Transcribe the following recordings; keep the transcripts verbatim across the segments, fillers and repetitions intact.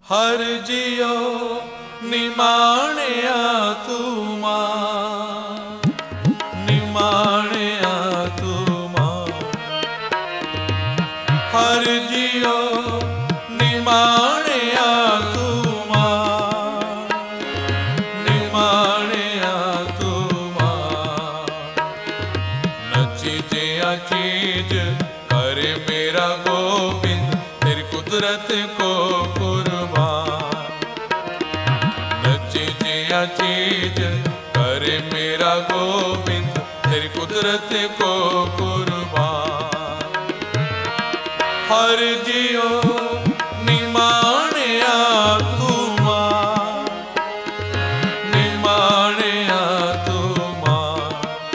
हर जियो निमाणिया तू मां, निमाणिया तू मां। हर जियो निमाणिया तू मां, निमाणिया तू मां। नची जिया चीज करे मेरा गोविंद, तेरी कुदरत को चीज करे मेरा गोविंद, तेरी कुदरत को कुर्बान। हर जियो निमाणिया तू मां, निमाणिया तू मां।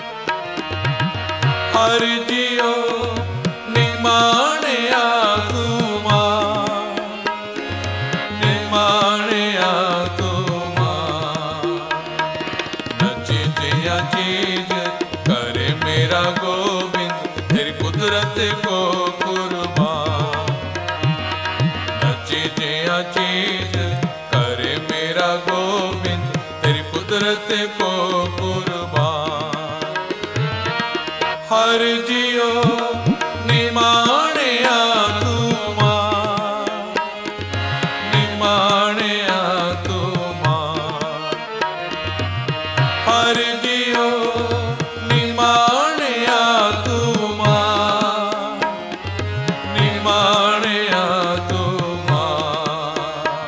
हर जियो निमाणिया तू मां, निमाणिया तू चीज करे मेरा गोविंद, तेरी कुदरत को कुर्बान। नची जिया चीज करे मेरा गोविंद, तेरी कुदरत को कुर्बान। हर जियो निमाणिया तू मां, निमाणिया तू मां। हर जियो निमाणिया तू मां, निमाणिया तू मां।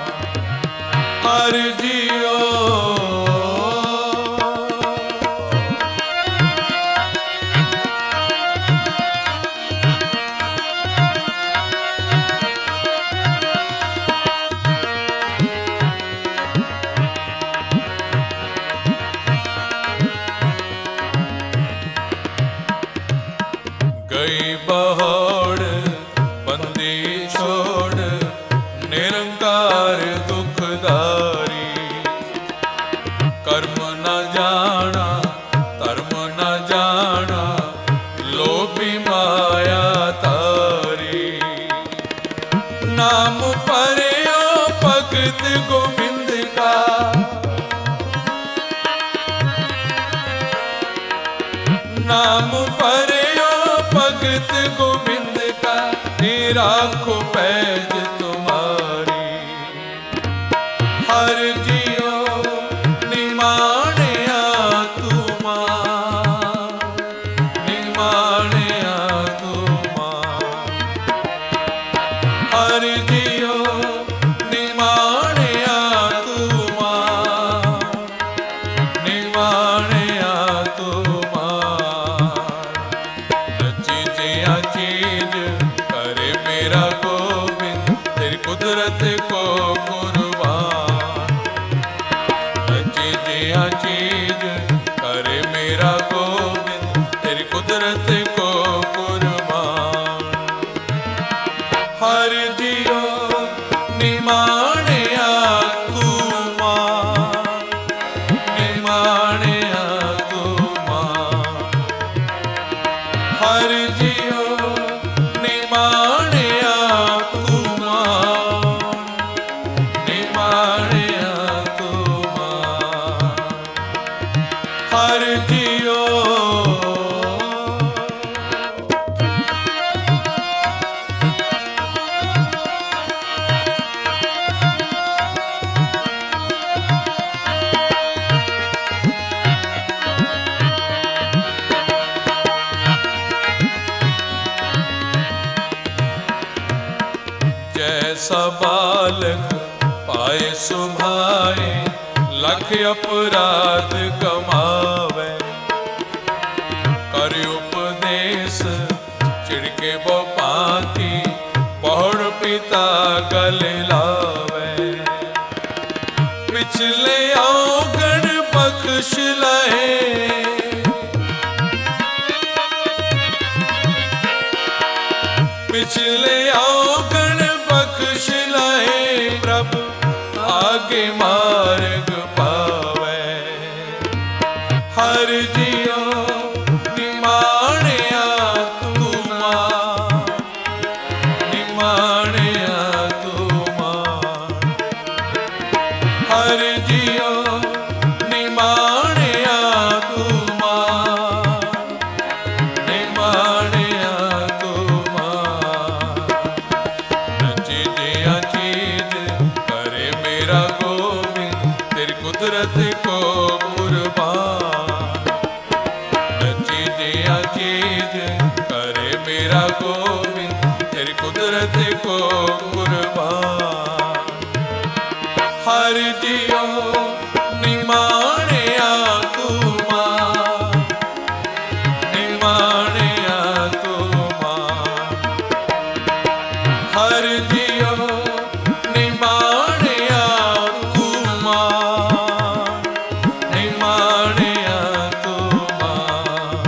हर जियो गई बहोड़ बंदी छोड़, निरंकार दुखदारी। कर्म न जाना धर्म न जाना, लोभी माया तारी। नाम पर्यो भगत गोविंद का, नाम पर्यो भगत गोविंद का, राखो पैज तुम्हारी। हर जियो निमाणिया तू मां, निमाणिया तू मां। हर जियो निमाणिया तू मां, निमाणिया तू मां। नची जिया चीज करे मेरा गोविंद, तेरी कुदरत को कुर्बान। नची जिया चीज करे मेरा गोविंद, तेरी कुदरत को कुर्बान। हर जियो निमाणिया तू मां, निमाणिया तू मां। हर जियो निमाणिया तू मां, निमाणिया तू मां। हर जियो जैसा बालक पाए सुभाए, लख अपराध कमावे। कर उपदेश चिड़के बो पाती, पौड़ पिता गले लावे। पिछले अवगण बख्श लहे, पिछले अवगण बख्श लहे। प्रभु आगे मार्ग पावे। हर जियो निमाणिया तू मां, निमाणिया तू मां। कुर्बान। हर जियो निमाणिया तू मान, निमाणिया तू मान। हर जियो निमाणिया तू मान, निमाणिया तू मान।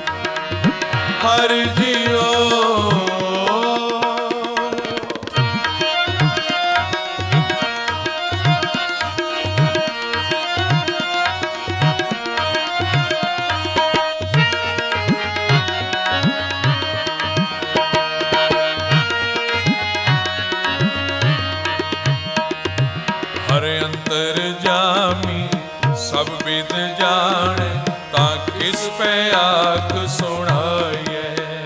हर जियो हर अंतर जामी सब विद जाने, ता किस पे आख सुनाइए।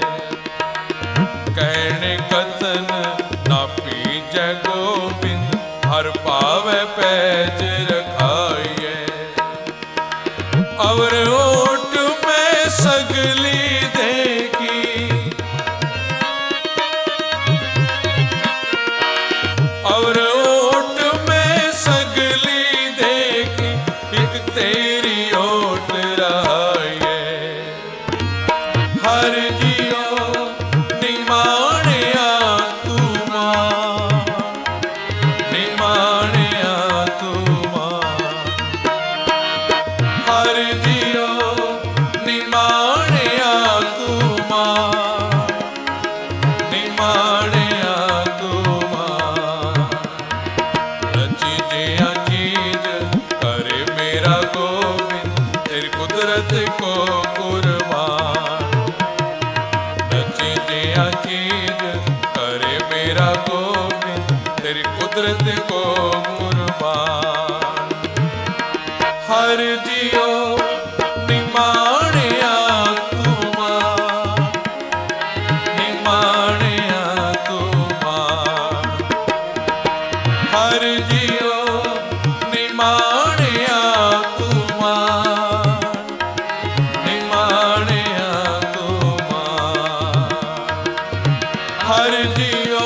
कहने कतन ना पीजै गोबिंद, हर पावे पैज रखाइए। अवर ओट में सगली देखी, अवर ओट में सगली देखी, एक तेरी ओट रहाइए। हर जियो निमाणिया तू मान, निमाणिया तू मान। हर जियो निमाणिया तू मान, निमाणिया तू मान। रची जिया चीज करे मेरा गोविंद, तेरी कुदरत को कुर्बान। रची जिया चीज करे मेरा गोविंद, तेरी कुदरत को कुर्बान। हर जियो निमाणिया तू मान, निमाणिया तू मान। हर जियो निमाणिया तू मान, निमाणिया तू मान। हर जियो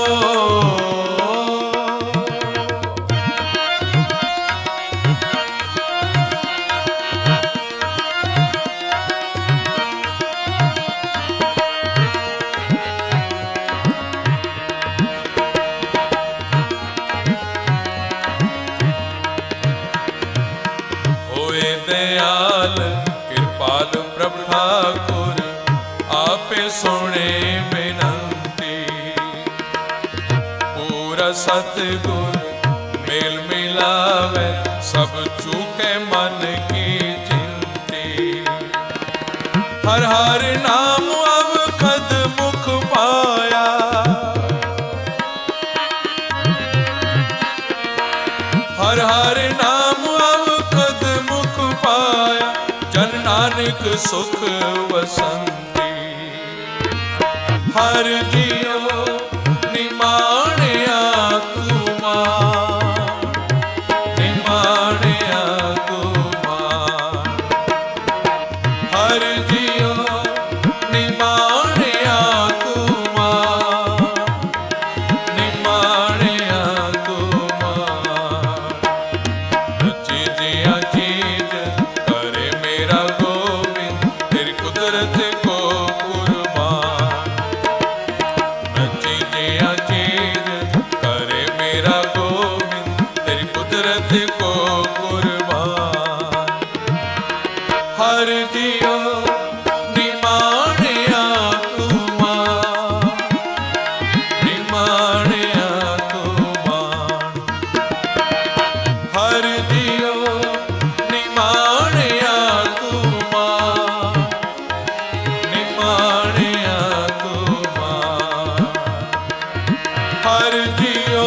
होए दयाल कृपाल प्रभु ठाकुर, आपे सुने बिनंती। पूरा सतगुर मेल मिलावे, सब चूके मन की चिंती। हर हर नाम अब खद मुख पाया, हर हर नाम अब खद मुख पाया। जन नानक सुख वसंती। हर जियो निमाणिया तू मान, निमाणिया तू मान। हर जियो निमाणिया तू मान, निमाणिया तू मान। रची जिया चीज करे मेरा गोविंद, तेरी कुदरत को कुर्बान। रची जिया चीज करे मेरा गोविंद, तेरी कुदरत को कुर्बान। हर जियो निमाणिया तू मान, निमाणिया तू मान। हर जियो निमाणिया तू मान, निमाणिया तू मान। हर जियो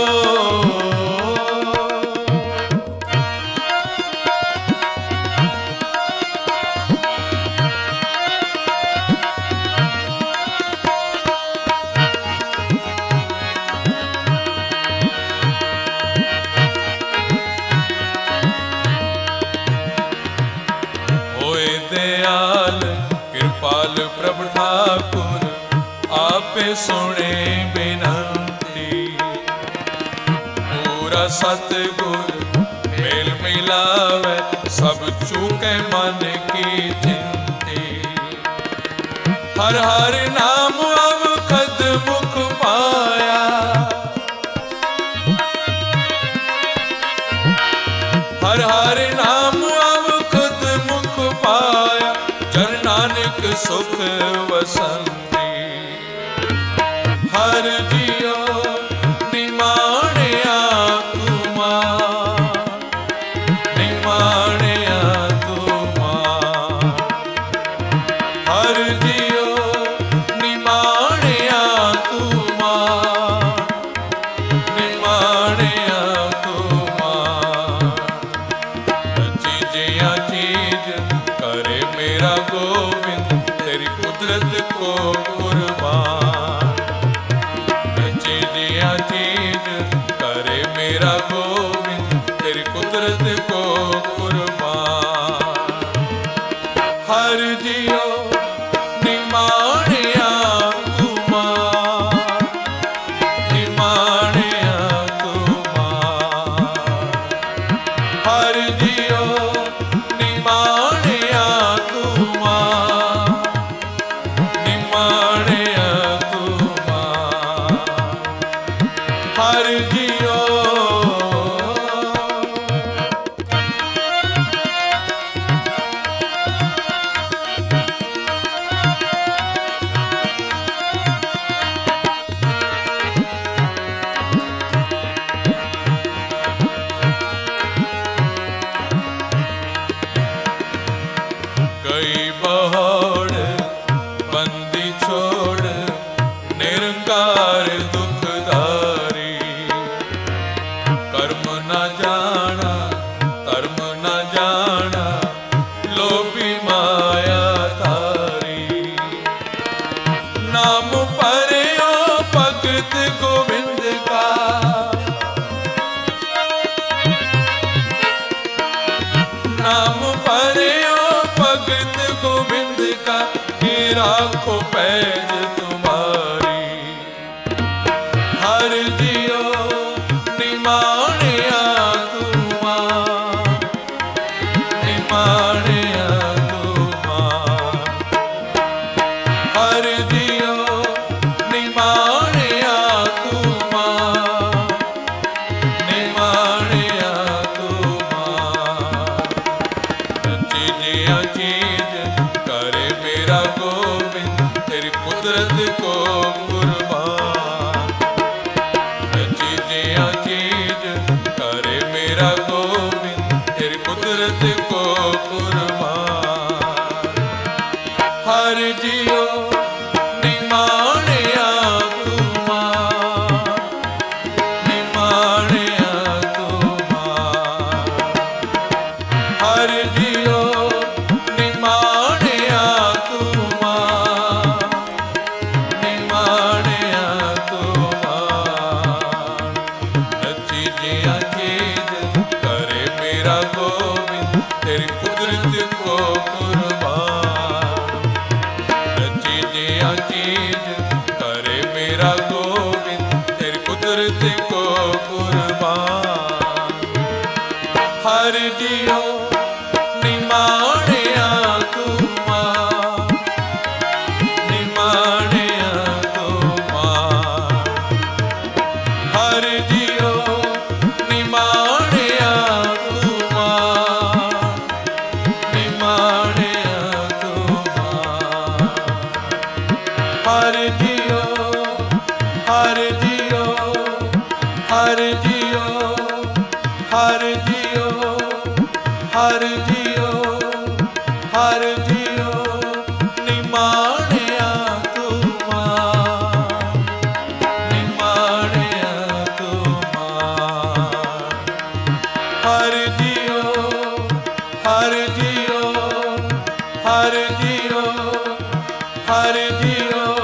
दयाल कृपाल प्रभु ठाकुर, आपे सुने बिनंती। पूरा सतगुर मेल मिलावे, सब चूके मन की चिंती। हर हर नाम अवखद मुख पाया, हर हर नाम अवखद मुख पाया, जन नानक सुख वसंती। हर जियो निमाणिया तुमार, निमाणिया तुमार। हर जियो निमाणिया तुमार, निमाणिया तुमार। चीजिया चीज करे मेरा गोविंद, तेरी कुदरत को कुर्बान। चीजिया चीज करे मेरा गोविंद, तेरी कुदरत को कुर्बान। हर जियो निमाणिया तुमार, निमाणिया तुमार। हर जियो निमाणिया तुमार, निमाणिया तुमार। हर जियो गई बहोड़ बंदी छोड़, निरंकार दुखधारी। कर्म न जाना धर्म न जाना, लोभी माया थारी। नाम पर्यो भगत गोविंद का, नाम पर्यो भगत गोविंद का, ये राखो पैज तुम्हारी। हर जियो निमाणिया तुमार, निमाणिया तुमार। हर जियो निमाणिया तुमार, निमाणिया तुमार। चीजिया चीज करे मेरा गोविंद, तेरी कुदरत को कुर्बान। चीजिया चीज करे मेरा गोविंद, तेरी कुदरत को कुर्बान। हर जियो निमाणिया तुमार, निमाणिया तुमार। हर जियो निमाणिया तुमार, निमाणिया तुमार। चीजिया चीज करे मेरा गोविंद, तेरी कुदरत को कुर्बान। चीजिया चीज करे मेरा गोविंद, तेरी कुदरत को कुर्बान। हर जियो निमाणिया तुमार, निमाणिया तुमार। हर जियो निमाणिया तुमार, निमाणिया तुमार। हर जियो, हर जियो, हर जियो, हर जियो, हर जियो, हर जियो निमाणिया तुमार, निमाणिया तुमार। हर जियो, हर जियो, हर जियो, हर जियो।